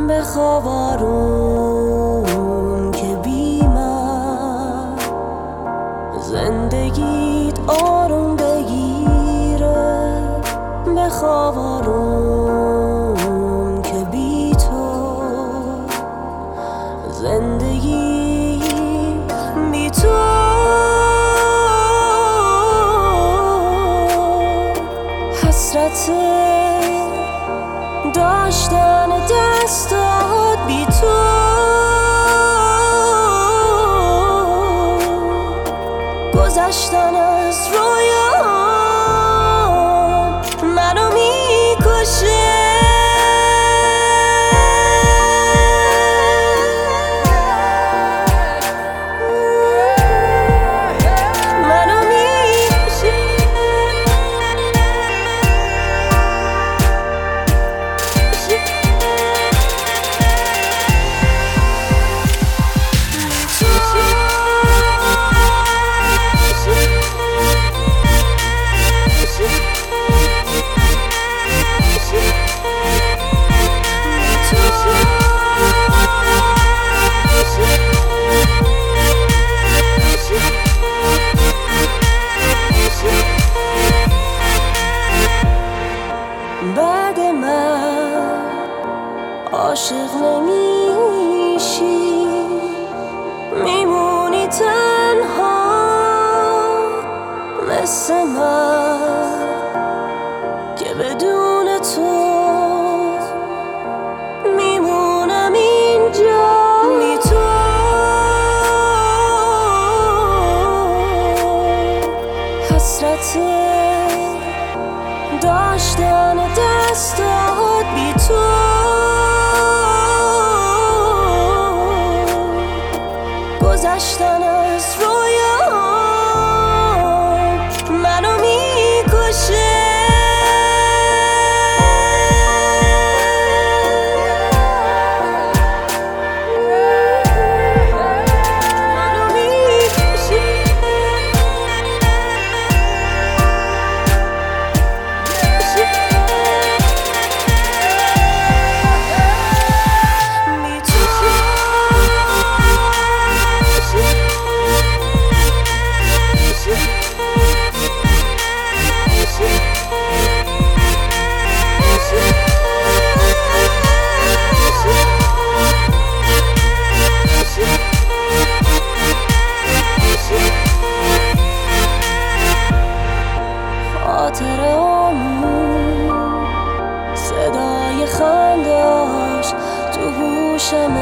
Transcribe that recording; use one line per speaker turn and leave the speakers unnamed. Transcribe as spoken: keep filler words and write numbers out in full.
بخواب آروم که بی من زندگیت آروم بگیره. بخواب آروم که بی تو زندگی بی تو حسرت داشتن دستات بی تو. گذشتن از رویام منو میکشه. بعد من عاشق نمیشی، میمونی تنها مثل من که بدون تو میمونم اینجا بی تو. حسرت داشتن دستات بی تو. گذشتن از رویام منو میکشه. خاطرامون صدای خنداش تو گوشم